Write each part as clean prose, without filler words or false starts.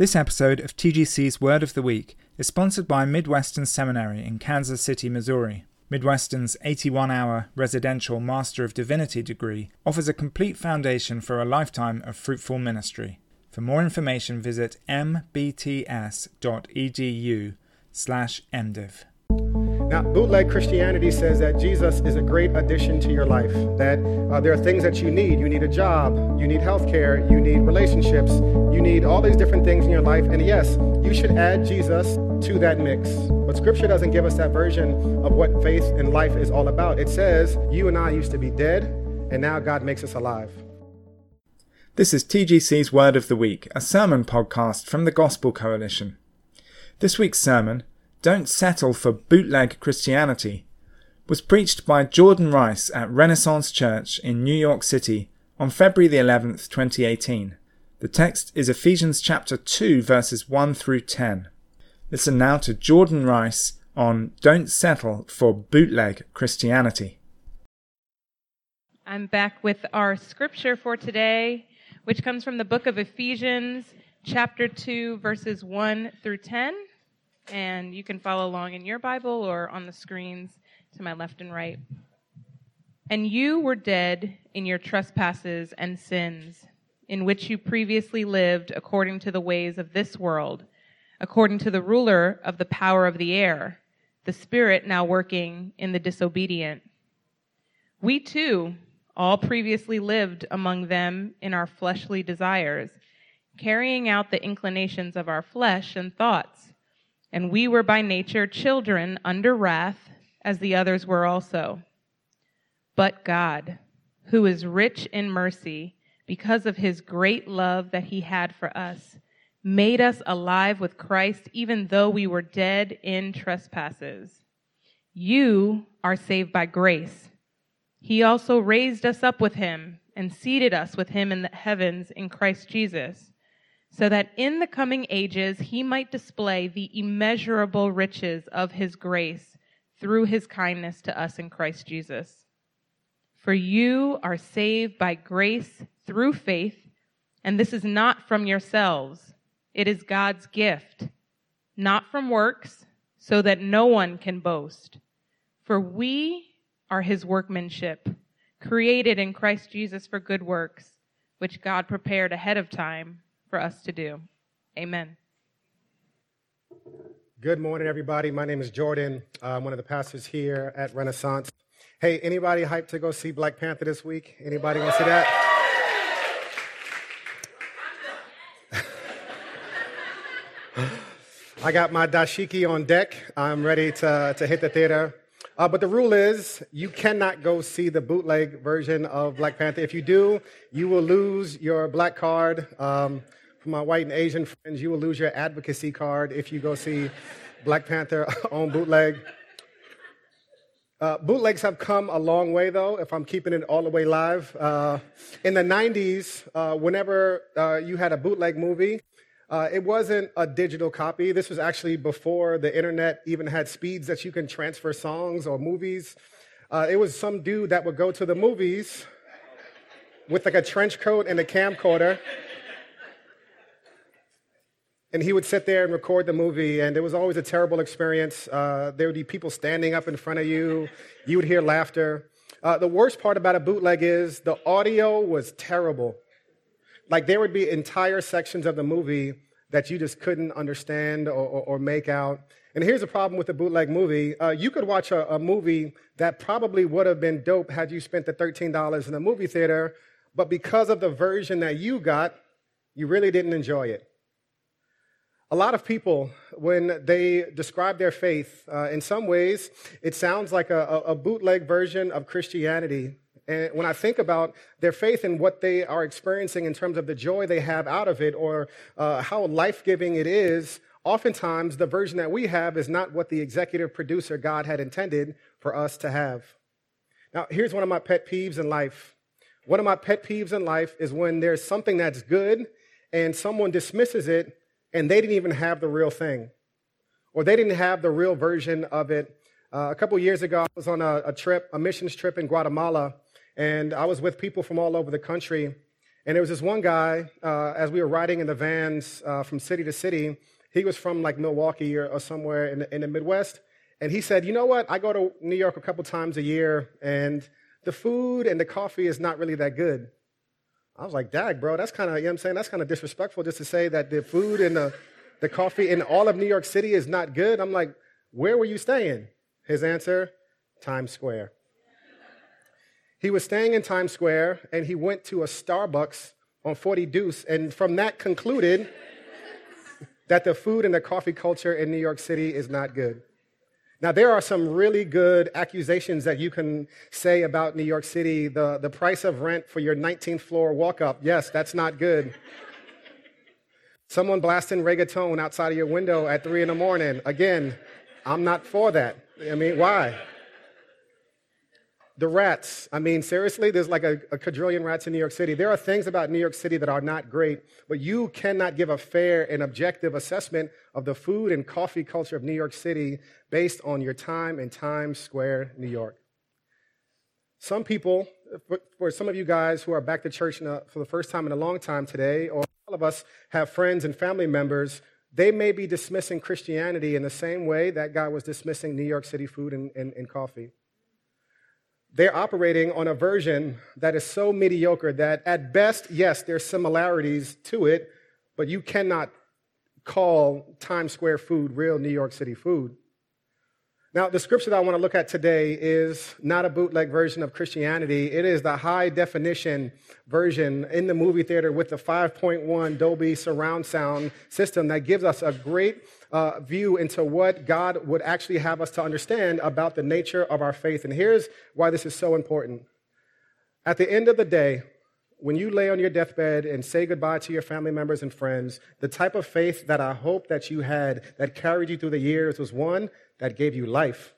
This episode of TGC's Word of the Week is sponsored by Midwestern Seminary in Kansas City, Missouri. Midwestern's 81-hour residential Master of Divinity degree offers a complete foundation for a lifetime of fruitful ministry. For more information, visit mbts.edu/MDiv. Now, bootleg Christianity says that Jesus is a great addition to your life, that there are things that you need. You need a job, you need health care, you need relationships, you need all these different things in your life. And yes, you should add Jesus to that mix. But Scripture doesn't give us that version of what faith and life is all about. It says, you and I used to be dead, and now God makes us alive. This is TGC's Word of the Week, a sermon podcast from the Gospel Coalition. This week's sermon, Don't Settle for Bootleg Christianity, was preached by Jordan Rice at Renaissance Church in New York City on February the 11th, 2018. The text is Ephesians chapter 2, verses 1 through 10. Listen now to Jordan Rice on Don't Settle for Bootleg Christianity. I'm back with our scripture for today, which comes from the book of Ephesians, chapter 2, verses 1 through 10. And you can follow along in your Bible or on the screens to my left and right. And you were dead in your trespasses and sins, in which you previously lived according to the ways of this world, according to the ruler of the power of the air, the spirit now working in the disobedient. We too all previously lived among them in our fleshly desires, carrying out the inclinations of our flesh and thoughts. And we were by nature children under wrath, as the others were also. But God, who is rich in mercy, because of his great love that he had for us, made us alive with Christ, even though we were dead in trespasses. You are saved by grace. He also raised us up with him and seated us with him in the heavens in Christ Jesus, so that in the coming ages he might display the immeasurable riches of his grace through his kindness to us in Christ Jesus. For you are saved by grace through faith, and this is not from yourselves. It is God's gift, not from works, so that no one can boast. For we are his workmanship, created in Christ Jesus for good works, which God prepared ahead of time for us to do. Amen. Good morning, everybody. My name is Jordan. I'm one of the pastors here at Renaissance. Hey, anybody hyped to go see Black Panther this week? Anybody want to see that? I got my dashiki on deck. I'm ready to hit the theater. But the rule is you cannot go see the bootleg version of Black Panther. If you do, you will lose your black card. For my white and Asian friends, you will lose your advocacy card if you go see Black Panther on bootleg. Bootlegs have come a long way, though, if I'm keeping it all the way live. In the 90s, whenever you had a bootleg movie, it wasn't a digital copy. This was actually before the internet even had speeds that you can transfer songs or movies. It was some dude that would go to the movies with like a trench coat and a camcorder, and he would sit there and record the movie, and it was always a terrible experience. There would be people standing up in front of you. You would hear laughter. The worst part about a bootleg is the audio was terrible. Like there would be entire sections of the movie that you just couldn't understand or make out. And here's the problem with the bootleg movie. You could watch a movie that probably would have been dope had you spent the $13 in the movie theater, but because of the version that you got, you really didn't enjoy it. A lot of people, when they describe their faith, in some ways, it sounds like a bootleg version of Christianity. And when I think about their faith and what they are experiencing in terms of the joy they have out of it or how life-giving it is, oftentimes the version that we have is not what the executive producer God had intended for us to have. Now, here's one of my pet peeves in life. One of my pet peeves in life is when there's something that's good and someone dismisses it and they didn't even have the real thing, or they didn't have the real version of it. A couple years ago, I was on a missions trip in Guatemala, and I was with people from all over the country. And there was this one guy, as we were riding in the vans from city to city, he was from like Milwaukee or somewhere in the Midwest. And he said, you know what? I go to New York a couple times a year, and the food and the coffee is not really that good. I was like, dag, bro, that's kind of, you know what I'm saying? That's kind of disrespectful just to say that the food and the coffee in all of New York City is not good. I'm like, where were you staying? His answer, Times Square. He was staying in Times Square, and he went to a Starbucks on 40 Deuce, and from that concluded that the food and the coffee culture in New York City is not good. Now, there are some really good accusations that you can say about New York City. The price of rent for your 19th floor walk-up, yes, that's not good. Someone blasting reggaeton outside of your window at 3 in the morning. Again, I'm not for that. I mean, why? The rats. I mean, seriously, there's like a quadrillion rats in New York City. There are things about New York City that are not great, but you cannot give a fair and objective assessment of the food and coffee culture of New York City based on your time in Times Square, New York. Some people, for some of you guys who are back to church for the first time in a long time today, or all of us have friends and family members, they may be dismissing Christianity in the same way that guy was dismissing New York City food and coffee. They're operating on a version that is so mediocre that at best, yes, there's similarities to it, but you cannot call Times Square food real New York City food. Now, the scripture that I want to look at today is not a bootleg version of Christianity. It is the high definition version in the movie theater with the 5.1 Dolby surround sound system that gives us a great view into what God would actually have us to understand about the nature of our faith. And here's why this is so important. At the end of the day, when you lay on your deathbed and say goodbye to your family members and friends, the type of faith that I hope that you had that carried you through the years was one that gave you life,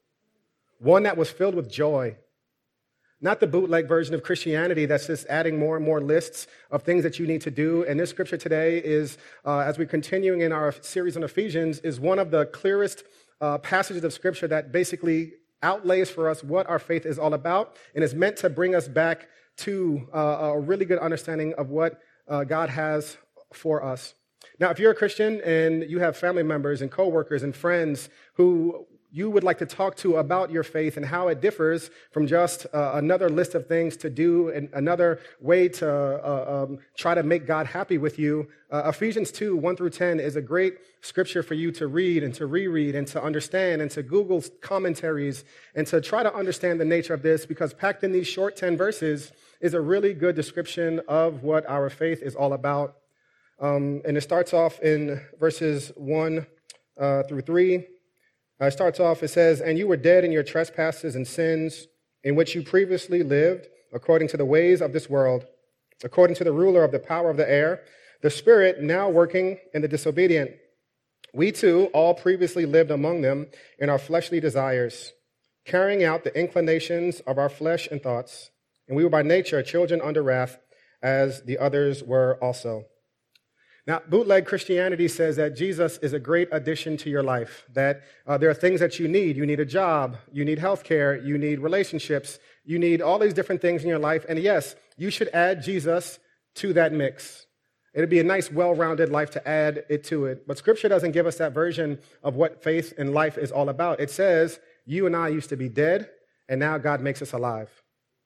one that was filled with joy, not the bootleg version of Christianity that's just adding more and more lists of things that you need to do. And this scripture today is, as we're continuing in our series on Ephesians, is one of the clearest passages of scripture that basically outlays for us what our faith is all about and is meant to bring us back to a really good understanding of what God has for us. Now, if you're a Christian and you have family members and coworkers and friends who you would like to talk to about your faith and how it differs from just another list of things to do and another way to try to make God happy with you, Ephesians 2, 1 through 10 is a great scripture for you to read and to reread and to understand and to Google commentaries and to try to understand the nature of this, because packed in these short 10 verses is a really good description of what our faith is all about. And it starts off in verses 1 through 3. It starts off, it says, "And you were dead in your trespasses and sins, in which you previously lived, according to the ways of this world, according to the ruler of the power of the air, the spirit now working in the disobedient. We too all previously lived among them in our fleshly desires, carrying out the inclinations of our flesh and thoughts. And we were by nature children under wrath, as the others were also." Now, bootleg Christianity says that Jesus is a great addition to your life, that there are things that you need. You need a job, you need health care, you need relationships, you need all these different things in your life. And yes, you should add Jesus to that mix. It'd be a nice, well-rounded life to add it to it. But Scripture doesn't give us that version of what faith and life is all about. It says, you and I used to be dead, and now God makes us alive.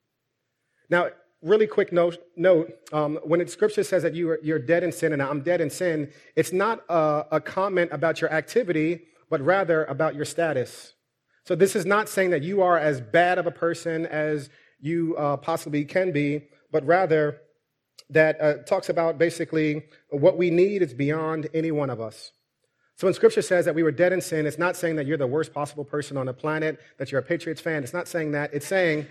Now, really quick note, when Scripture says that you're dead in sin and I'm dead in sin, it's not a comment about your activity, but rather about your status. So this is not saying that you are as bad of a person as you possibly can be, but rather that talks about basically what we need is beyond any one of us. So when Scripture says that we were dead in sin, it's not saying that you're the worst possible person on the planet, that you're a Patriots fan. It's not saying that. It's saying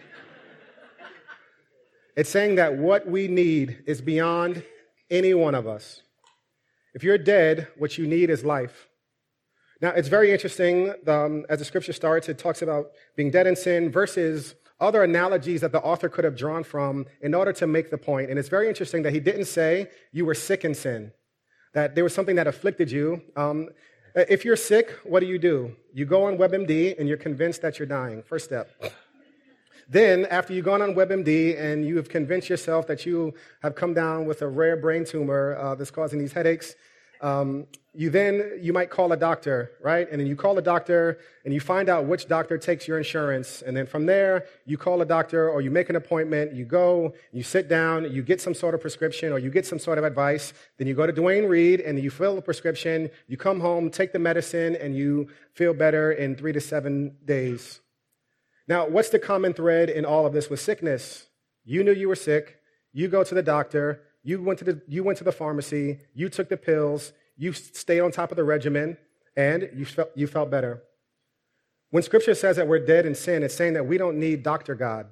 that what we need is beyond any one of us. If you're dead, what you need is life. Now, it's very interesting, as the scripture starts, it talks about being dead in sin versus other analogies that the author could have drawn from in order to make the point. And it's very interesting that he didn't say you were sick in sin, that there was something that afflicted you. If you're sick, what do? You go on WebMD and you're convinced that you're dying. First step. Then, after you've gone on WebMD and you have convinced yourself that you have come down with a rare brain tumor that's causing these headaches, you might call a doctor, right? And then you call a doctor and you find out which doctor takes your insurance. And then from there, you call a doctor or you make an appointment, you go, you sit down, you get some sort of prescription or you get some sort of advice. Then you go to Duane Reade and you fill the prescription, you come home, take the medicine, and you feel better in 3 to 7 days. Now, what's the common thread in all of this with sickness? You knew you were sick, you go to the doctor, you went to the pharmacy, you took the pills, you stayed on top of the regimen, and you felt better. When Scripture says that we're dead in sin, it's saying that we don't need Dr. God.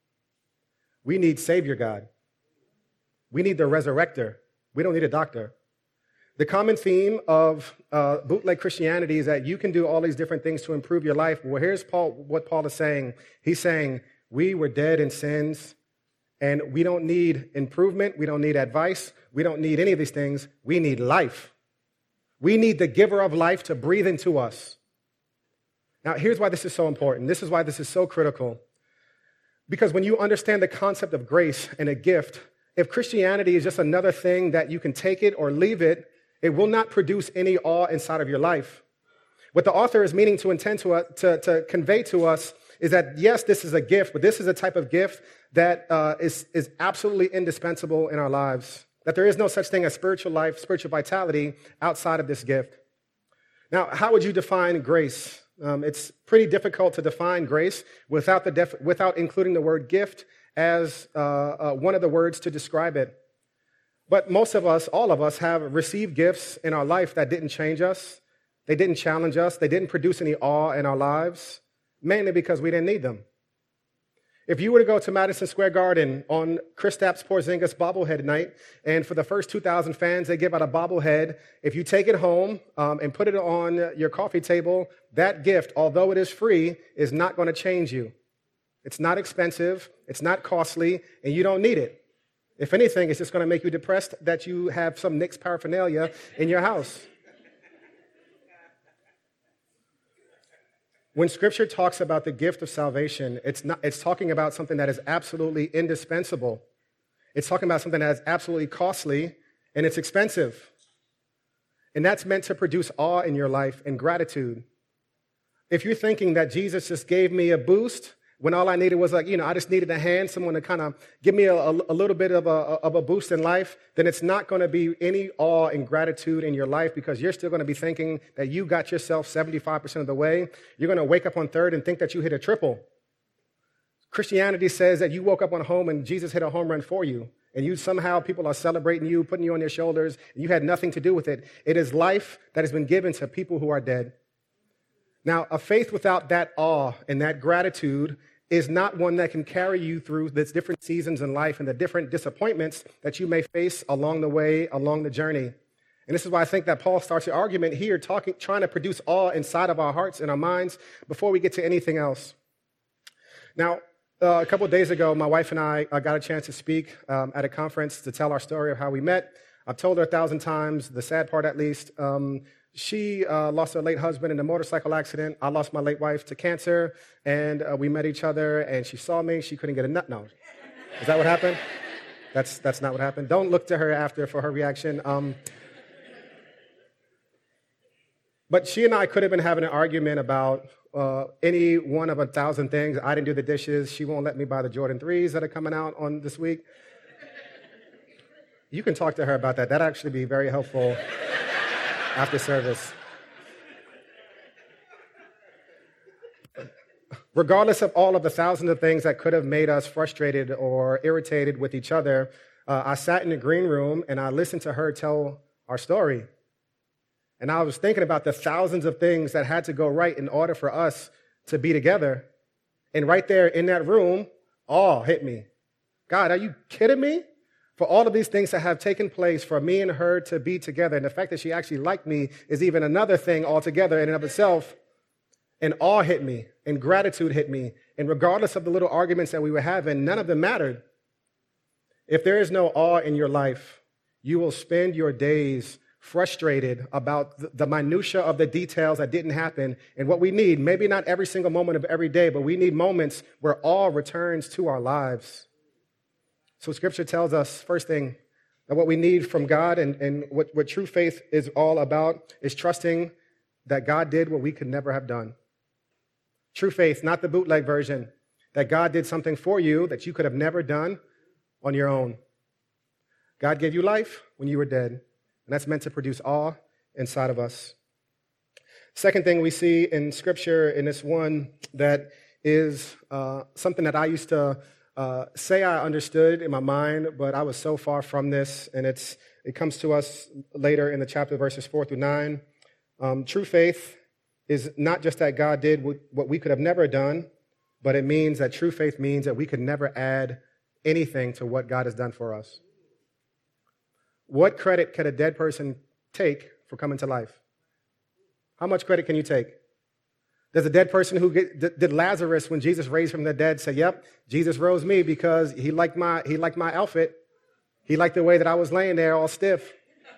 We need Savior God. We need the resurrector. We don't need a doctor. The common theme of bootleg Christianity is that you can do all these different things to improve your life. Well, here's what Paul is saying. He's saying, we were dead in sins, and we don't need improvement. We don't need advice. We don't need any of these things. We need life. We need the giver of life to breathe into us. Now, here's why this is so important. This is why this is so critical. Because when you understand the concept of grace and a gift, if Christianity is just another thing that you can take it or leave it, it will not produce any awe inside of your life. What the author is meaning to intend to convey to us is that, yes, this is a gift, but this is a type of gift that is absolutely indispensable in our lives. That there is no such thing as spiritual life, spiritual vitality outside of this gift. Now, how would you define grace? It's pretty difficult to define grace without including the word gift as one of the words to describe it. But most of us, all of us, have received gifts in our life that didn't change us. They didn't challenge us. They didn't produce any awe in our lives, mainly because we didn't need them. If you were to go to Madison Square Garden on Kristaps Porzingis bobblehead night, and for the first 2,000 fans, they give out a bobblehead. If you take it home and put it on your coffee table, that gift, although it is free, is not going to change you. It's not expensive, it's not costly, and you don't need it. If anything, it's just going to make you depressed that you have some Knicks paraphernalia in your house. When Scripture talks about the gift of salvation, it's talking about something that is absolutely indispensable. It's talking about something that is absolutely costly, and it's expensive. And that's meant to produce awe in your life and gratitude. If you're thinking that Jesus just gave me a boost when all I needed was I just needed a hand, someone to kind of give me a little bit of a boost in life, then it's not going to be any awe and gratitude in your life because you're still going to be thinking that you got yourself 75% of the way. You're going to wake up on third and think that you hit a triple. Christianity says that you woke up on home and Jesus hit a home run for you. And you somehow, people are celebrating you, putting you on their shoulders, and you had nothing to do with it. It is life that has been given to people who are dead. Now, a faith without that awe and that gratitude is not one that can carry you through the different seasons in life and the different disappointments that you may face along the way, along the journey. And this is why I think that Paul starts the argument here, trying to produce awe inside of our hearts and our minds before we get to anything else. Now, a couple of days ago, my wife and I got a chance to speak at a conference to tell our story of how we met. I've told her 1,000 times, the sad part at least. She lost her late husband in a motorcycle accident. I lost my late wife to cancer, and we met each other, and she saw me. She couldn't get a nut. No. Is that what happened? That's not what happened. Don't look to her after for her reaction. But she and I could have been having an argument about any one of 1,000 things. I didn't do the dishes. She won't let me buy the Jordan 3s that are coming out on this week. You can talk to her about that. That'd actually be very helpful after service. Regardless of all of the thousands of things that could have made us frustrated or irritated with each other, I sat in the green room and I listened to her tell our story. And I was thinking about the thousands of things that had to go right in order for us to be together. And right there in that room, awe hit me. God, are you kidding me? For all of these things that have taken place for me and her to be together, and the fact that she actually liked me is even another thing altogether in and of itself. And awe hit me, and gratitude hit me. And regardless of the little arguments that we were having, none of them mattered. If there is no awe in your life, you will spend your days frustrated about the minutia of the details that didn't happen. And what we need, maybe not every single moment of every day, but we need moments where all returns to our lives. So Scripture tells us, first thing, that what we need from God and what true faith is all about is trusting that God did what we could never have done. True faith, not the bootleg version, that God did something for you that you could have never done on your own. God gave you life when you were dead, and that's meant to produce awe inside of us. Second thing we see in Scripture, in this one, that is something that I used to say I understood in my mind, but I was so far from this, and it comes to us later in the chapter, verses 4 through 9. True faith is not just that God did what we could have never done, but it means that true faith means that we could never add anything to what God has done for us. What credit can a dead person take for coming to life? How much credit can you take? Does a dead person who did Lazarus when Jesus raised from the dead say, yep, Jesus rose me because he liked my outfit. He liked the way that I was laying there all stiff.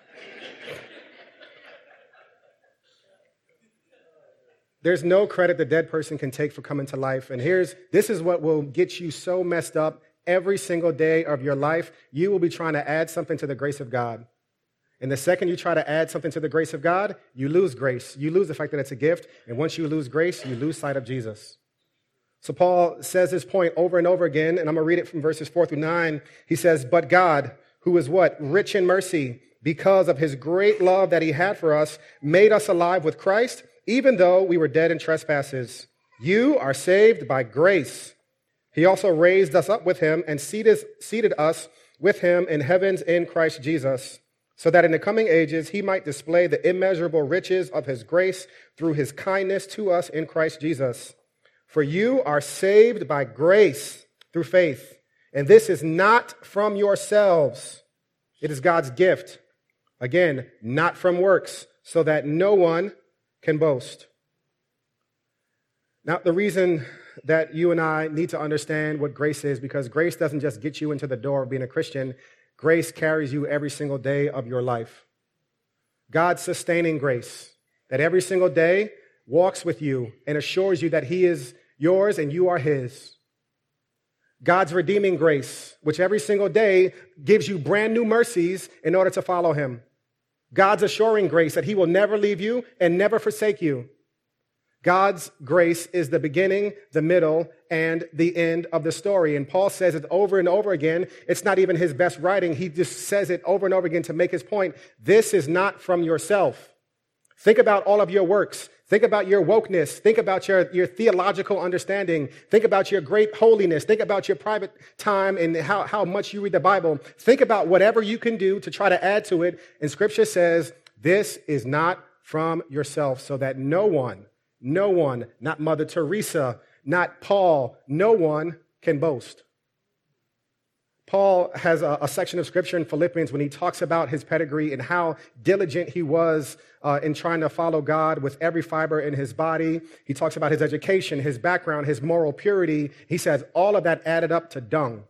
There's no credit the dead person can take for coming to life. And this is what will get you so messed up every single day of your life. You will be trying to add something to the grace of God. And the second you try to add something to the grace of God, you lose grace. You lose the fact that it's a gift. And once you lose grace, you lose sight of Jesus. So Paul says this point over and over again, and I'm going to read it from verses 4 through 9. He says, but God, who is what? Rich in mercy, because of his great love that he had for us, made us alive with Christ, even though we were dead in trespasses. You are saved by grace. He also raised us up with him and seated us with him in heavens in Christ Jesus, so that in the coming ages he might display the immeasurable riches of his grace through his kindness to us in Christ Jesus. For you are saved by grace through faith, and this is not from yourselves. It is God's gift. Again, not from works, so that no one can boast. Now, the reason that you and I need to understand what grace is, because grace doesn't just get you into the door of being a Christian. Grace carries you every single day of your life. God's sustaining grace, that every single day walks with you and assures you that he is yours and you are his. God's redeeming grace, which every single day gives you brand new mercies in order to follow him. God's assuring grace that he will never leave you and never forsake you. God's grace is the beginning, the middle, and the end of the story. And Paul says it over and over again. It's not even his best writing. He just says it over and over again to make his point. This is not from yourself. Think about all of your works. Think about your wokeness. Think about your theological understanding. Think about your great holiness. Think about your private time and how much you read the Bible. Think about whatever you can do to try to add to it. And Scripture says, this is not from yourself, so that no one, not Mother Teresa, not Paul, no one can boast. Paul has a section of Scripture in Philippians when he talks about his pedigree and how diligent he was in trying to follow God with every fiber in his body. He talks about his education, his background, his moral purity. He says all of that added up to dung.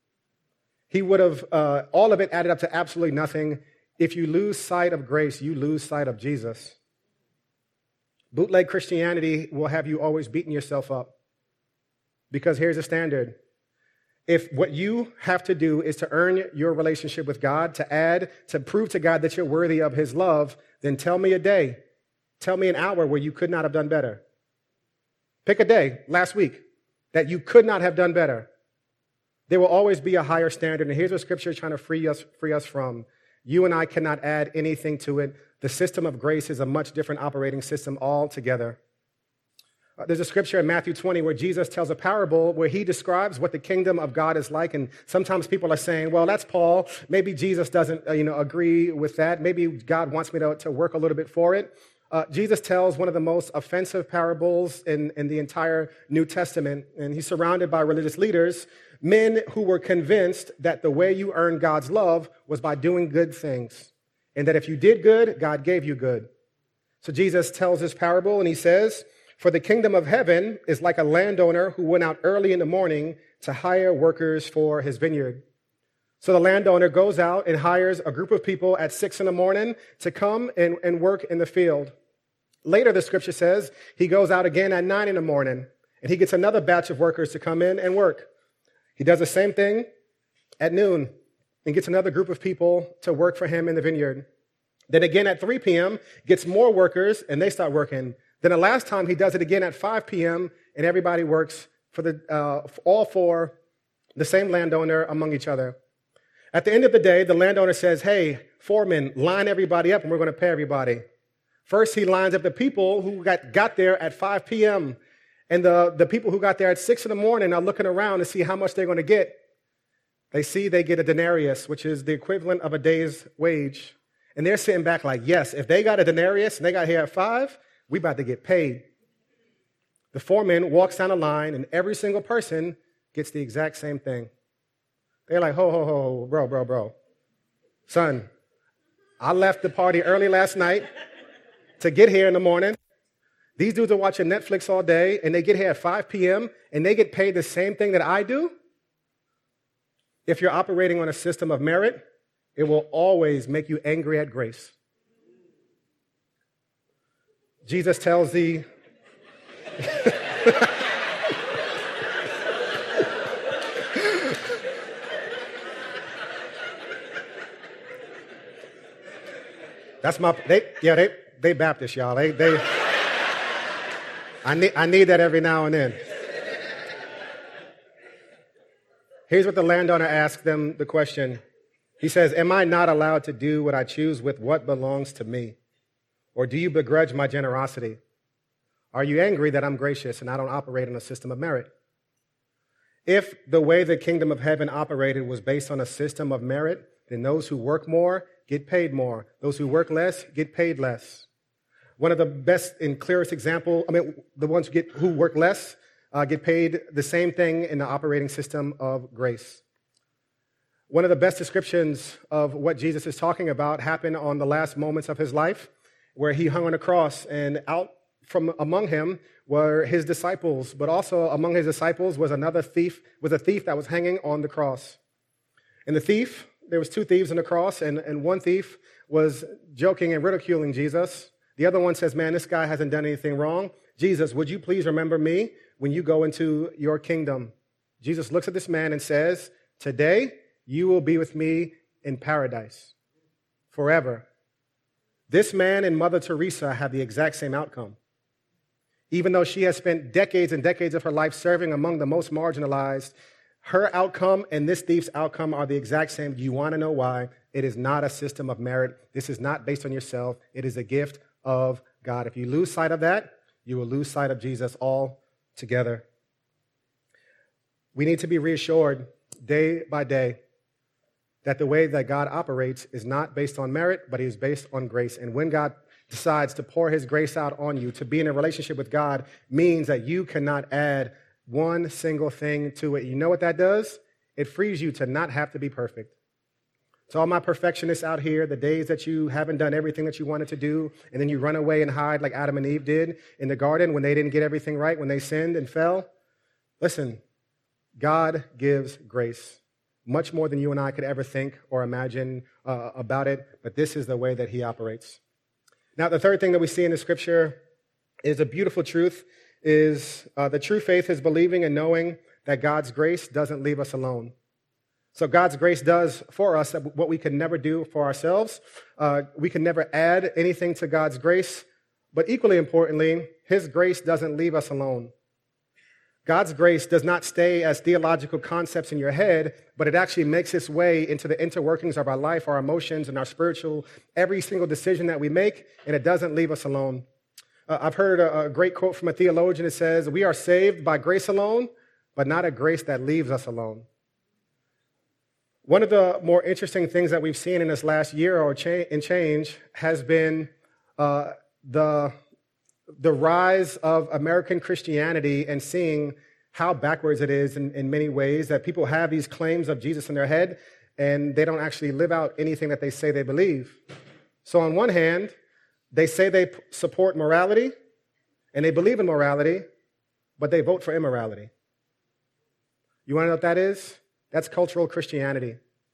All of it added up to absolutely nothing. If you lose sight of grace, you lose sight of Jesus. Bootleg Christianity will have you always beating yourself up. Because here's a standard. If what you have to do is to earn your relationship with God, to prove to God that you're worthy of his love, then tell me a day, tell me an hour where you could not have done better. Pick a day last week that you could not have done better. There will always be a higher standard. And here's what Scripture is trying to free us from. You and I cannot add anything to it. The system of grace is a much different operating system altogether. There's a scripture in Matthew 20 where Jesus tells a parable where he describes what the kingdom of God is like. And sometimes people are saying, well, that's Paul. Maybe Jesus doesn't agree with that. Maybe God wants me to work a little bit for it. Jesus tells one of the most offensive parables in the entire New Testament. And he's surrounded by religious leaders, men who were convinced that the way you earn God's love was by doing good things. And that if you did good, God gave you good. So Jesus tells this parable and he says, for the kingdom of heaven is like a landowner who went out early in the morning to hire workers for his vineyard. So the landowner goes out and hires a group of people at 6 in the morning to come and work in the field. Later, the scripture says he goes out again at 9 in the morning, and he gets another batch of workers to come in and work. He does the same thing at noon and gets another group of people to work for him in the vineyard. Then again at 3 p.m., gets more workers, and they start working. Then the last time he does it again at 5 p.m., and everybody works all for the same landowner among each other. At the end of the day, the landowner says, hey, foreman, line everybody up and we're going to pay everybody. First, he lines up the people who got there at 5 p.m. And the people who got there at 6 in the morning are looking around to see how much they're going to get. They see they get a denarius, which is the equivalent of a day's wage. And they're sitting back like, yes, if they got a denarius and they got here at 5, we about to get paid. The foreman walks down the line and every single person gets the exact same thing. They're like, ho, bro. Son, I left the party early last night to get here in the morning. These dudes are watching Netflix all day, and they get here at 5 p.m., and they get paid the same thing that I do. If you're operating on a system of merit, it will always make you angry at grace. Jesus tells the... They Baptist, y'all. I need that every now and then. Here's what the landowner asks them the question. He says, am I not allowed to do what I choose with what belongs to me? Or do you begrudge my generosity? Are you angry that I'm gracious and I don't operate on a system of merit? If the way the kingdom of heaven operated was based on a system of merit, then those who work more get paid more. Those who work less get paid less. One of the best and clearest example, the ones who work less get paid the same thing in the operating system of grace. One of the best descriptions of what Jesus is talking about happened on the last moments of his life, where he hung on a cross, and out from among him were his disciples, but also among his disciples was a thief that was hanging on the cross. And there was 2 thieves on the cross, and one thief was joking and ridiculing Jesus. The other one says, man, this guy hasn't done anything wrong. Jesus, would you please remember me when you go into your kingdom? Jesus looks at this man and says, today you will be with me in paradise forever. This man and Mother Teresa have the exact same outcome. Even though she has spent decades and decades of her life serving among the most marginalized, her outcome and this thief's outcome are the exact same. Do you want to know why? It is not a system of merit. This is not based on yourself. It is a gift of God. If you lose sight of that, you will lose sight of Jesus altogether. We need to be reassured day by day that the way that God operates is not based on merit, but it is based on grace. And when God decides to pour his grace out on you, to be in a relationship with God means that you cannot add one single thing to it. You know what that does? It frees you to not have to be perfect. So all my perfectionists out here, the days that you haven't done everything that you wanted to do, and then you run away and hide like Adam and Eve did in the garden when they didn't get everything right, when they sinned and fell. Listen, God gives grace much more than you and I could ever think or imagine about it, but this is the way that he operates. Now, the third thing that we see in the scripture is a beautiful truth, is the true faith is believing and knowing that God's grace doesn't leave us alone. So God's grace does for us what we could never do for ourselves. We can never add anything to God's grace, but equally importantly, his grace doesn't leave us alone. God's grace does not stay as theological concepts in your head, but it actually makes its way into the interworkings of our life, our emotions, and our spiritual, every single decision that we make, and it doesn't leave us alone. I've heard a great quote from a theologian that says, we are saved by grace alone, but not a grace that leaves us alone. One of the more interesting things that we've seen in this last year or change has been the rise of American Christianity and seeing how backwards it is in many ways, that people have these claims of Jesus in their head and they don't actually live out anything that they say they believe. So on one hand, they say they support morality and they believe in morality, but they vote for immorality. You want to know what that is? That's cultural Christianity.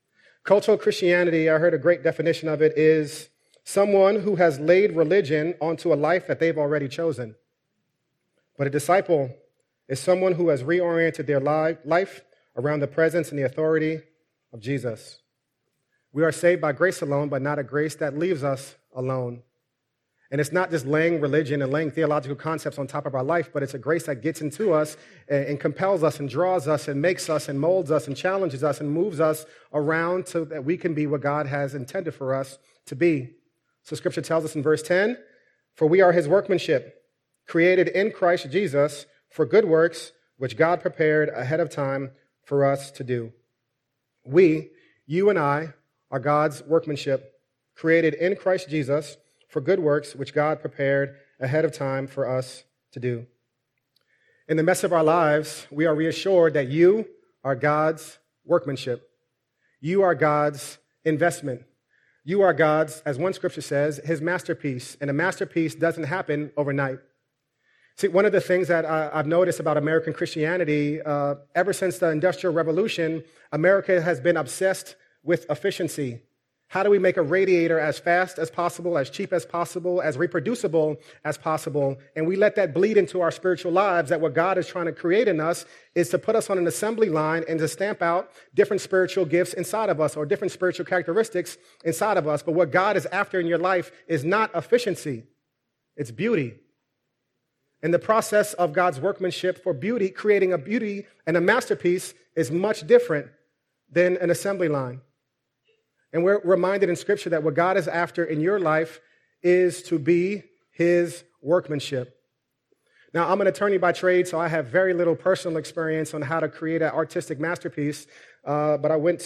Cultural Christianity, I heard a great definition of it, is someone who has laid religion onto a life that they've already chosen. But a disciple is someone who has reoriented their life around the presence and the authority of Jesus. We are saved by grace alone, but not a grace that leaves us alone. And it's not just laying religion and laying theological concepts on top of our life, but it's a grace that gets into us and compels us and draws us and makes us and molds us and challenges us and moves us around so that we can be what God has intended for us to be. So Scripture tells us in verse 10, "For we are his workmanship, created in Christ Jesus for good works, which God prepared ahead of time for us to do." We, you and I, are God's workmanship, created in Christ Jesus for good works, which God prepared ahead of time for us to do. In the mess of our lives, we are reassured that you are God's workmanship. You are God's investment. You are God's, as one scripture says, his masterpiece. And a masterpiece doesn't happen overnight. See, one of the things that I've noticed about American Christianity, ever since the Industrial Revolution, America has been obsessed with efficiency. How do we make a radiator as fast as possible, as cheap as possible, as reproducible as possible? And we let that bleed into our spiritual lives, that what God is trying to create in us is to put us on an assembly line and to stamp out different spiritual gifts inside of us or different spiritual characteristics inside of us. But what God is after in your life is not efficiency, it's beauty. And the process of God's workmanship for beauty, creating a beauty and a masterpiece, is much different than an assembly line. And we're reminded in Scripture that what God is after in your life is to be his workmanship. Now, I'm an attorney by trade, so I have very little personal experience on how to create an artistic masterpiece. But I went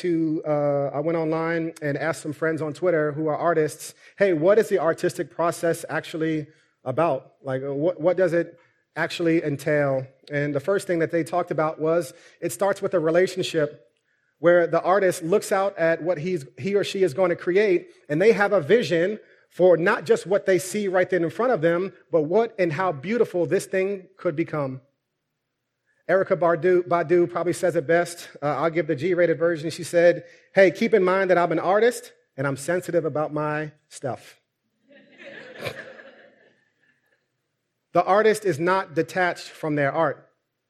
online and asked some friends on Twitter who are artists, hey, what is the artistic process actually about? Like, what does it actually entail? And the first thing that they talked about was it starts with a relationship, where the artist looks out at what he or she is going to create, and they have a vision for not just what they see right there in front of them, but what and how beautiful this thing could become. Erykah Badu probably says it best. I'll give the G-rated version. She said, hey, keep in mind that I'm an artist, and I'm sensitive about my stuff. The artist is not detached from their art.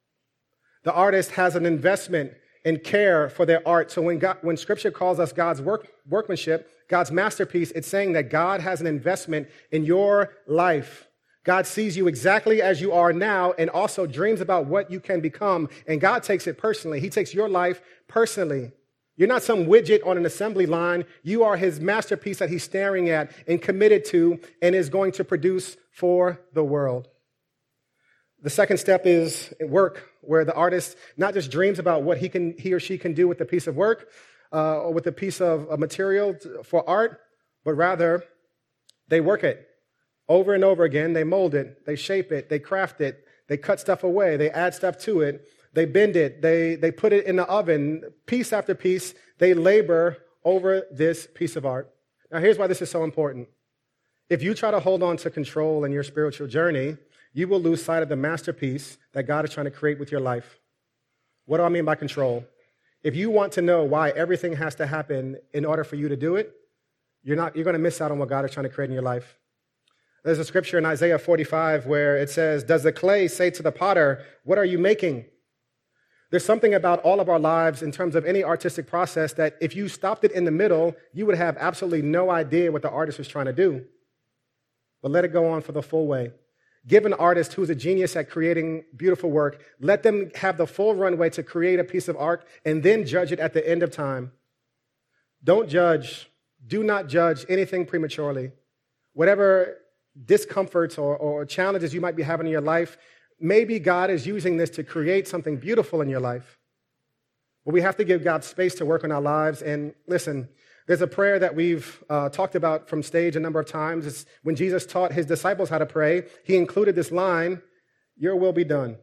The artist has an investment and care for their art. So when Scripture calls us God's workmanship, God's masterpiece, it's saying that God has an investment in your life. God sees you exactly as you are now and also dreams about what you can become. And God takes it personally. He takes your life personally. You're not some widget on an assembly line. You are his masterpiece that he's staring at and committed to and is going to produce for the world. The second step is work, where the artist not just dreams about what he or she can do with a piece of work or with a piece of material for art, but rather they work it over and over again. They mold it, they shape it, they craft it, they cut stuff away, they add stuff to it, they bend it, they put it in the oven. Piece after piece, they labor over this piece of art. Now, here's why this is so important. If you try to hold on to control in your spiritual journey, you will lose sight of the masterpiece that God is trying to create with your life. What do I mean by control? If you want to know why everything has to happen in order for you to do it, you're going to miss out on what God is trying to create in your life. There's a scripture in Isaiah 45 where it says, does the clay say to the potter, what are you making? There's something about all of our lives in terms of any artistic process that if you stopped it in the middle, you would have absolutely no idea what the artist was trying to do. But let it go on for the full way. Give an artist who's a genius at creating beautiful work, let them have the full runway to create a piece of art and then judge it at the end of time. Don't judge. Do not judge anything prematurely. Whatever discomforts or challenges you might be having in your life, maybe God is using this to create something beautiful in your life. But we have to give God space to work on our lives. And listen, there's a prayer that we've talked about from stage a number of times. It's when Jesus taught his disciples how to pray, he included this line, your will be done.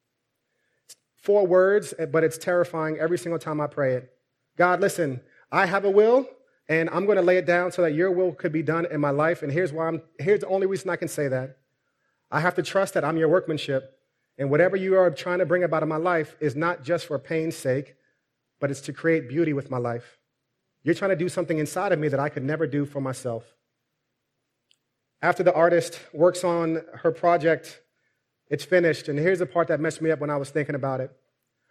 It's 4 words, but it's terrifying every single time I pray it. God, listen, I have a will, and I'm going to lay it down so that your will could be done in my life. And here's the only reason I can say that. I have to trust that I'm your workmanship, and whatever you are trying to bring about in my life is not just for pain's sake, but it's to create beauty with my life. You're trying to do something inside of me that I could never do for myself. After the artist works on her project, it's finished. And here's the part that messed me up when I was thinking about it.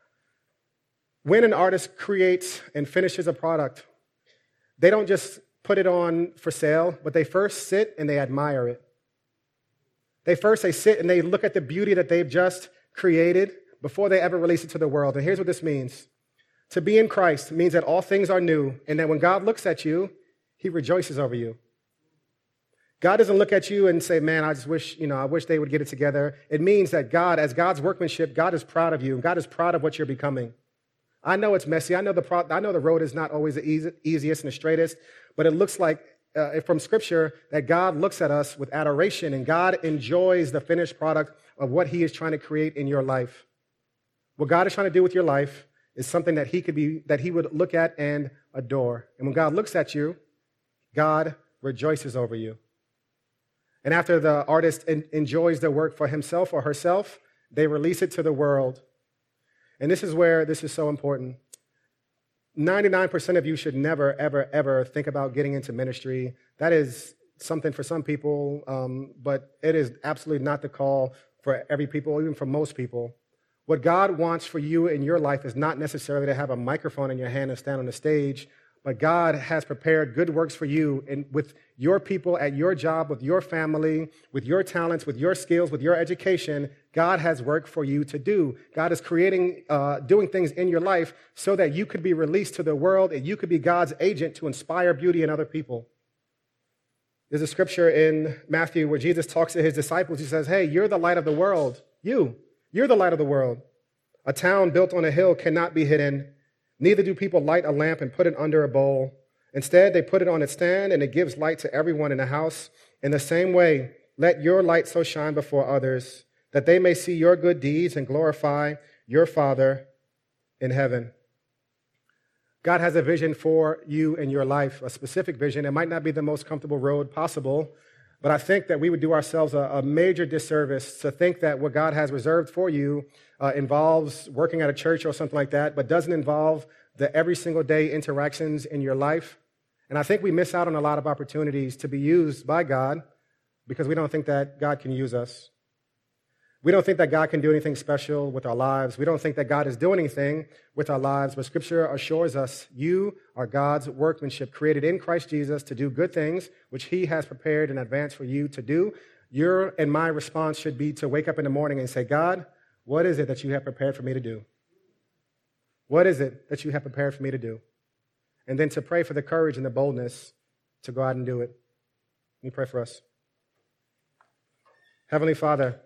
When an artist creates and finishes a product, they don't just put it on for sale, but they first sit and they admire it. They sit and they look at the beauty that they've just created before they ever release it to the world. And here's what this means. To be in Christ means that all things are new, and that when God looks at you, he rejoices over you. God doesn't look at you and say, man, I just wish, I wish they would get it together. It means that God, as God's workmanship, God is proud of you, and God is proud of what you're becoming. I know it's messy. I know the road is not always the easiest and the straightest, but it looks like from Scripture that God looks at us with adoration, and God enjoys the finished product of what he is trying to create in your life. What God is trying to do with your life is something that he would look at and adore. And when God looks at you, God rejoices over you. And after the artist enjoys the work for himself or herself, they release it to the world. And this is where this is so important. 99% of you should never, ever, ever think about getting into ministry. That is something for some people, but it is absolutely not the call for every people, even for most people. What God wants for you in your life is not necessarily to have a microphone in your hand and stand on the stage, but God has prepared good works for you and with your people at your job, with your family, with your talents, with your skills, with your education. God has work for you to do. God is creating, doing things in your life so that you could be released to the world and you could be God's agent to inspire beauty in other people. There's a scripture in Matthew where Jesus talks to his disciples. He says, hey, you're the light of the world. You're the light of the world. A town built on a hill cannot be hidden. Neither do people light a lamp and put it under a bowl. Instead, they put it on its stand, and it gives light to everyone in the house. In the same way, let your light so shine before others, that they may see your good deeds and glorify your Father in heaven. God has a vision for you in your life, a specific vision. It might not be the most comfortable road possible, but I think that we would do ourselves a major disservice to think that what God has reserved for you involves working at a church or something like that, but doesn't involve the every single day interactions in your life. And I think we miss out on a lot of opportunities to be used by God because we don't think that God can use us. We don't think that God can do anything special with our lives. We don't think that God is doing anything with our lives, but Scripture assures us you are God's workmanship, created in Christ Jesus to do good things, which he has prepared in advance for you to do. Your and my response should be to wake up in the morning and say, God, what is it that you have prepared for me to do? What is it that you have prepared for me to do? And then to pray for the courage and the boldness to go out and do it. Let me pray for us. Heavenly Father,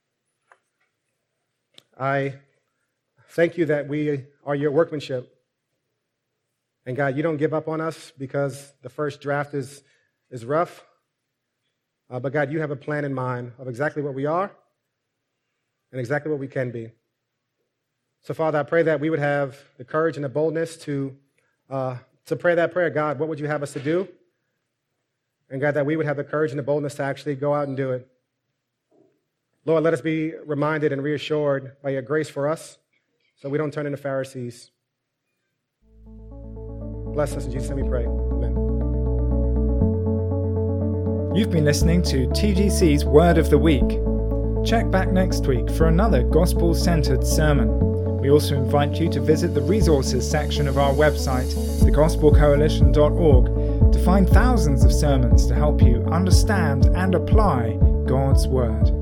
I thank you that we are your workmanship. And God, you don't give up on us because the first draft is rough. But God, you have a plan in mind of exactly what we are and exactly what we can be. So Father, I pray that we would have the courage and the boldness to pray that prayer. God, what would you have us to do? And God, that we would have the courage and the boldness to actually go out and do it. Lord, let us be reminded and reassured by your grace for us so we don't turn into Pharisees. Bless us in Jesus' name we pray. Amen. You've been listening to TGC's Word of the Week. Check back next week for another gospel-centered sermon. We also invite you to visit the resources section of our website, thegospelcoalition.org, to find thousands of sermons to help you understand and apply God's Word.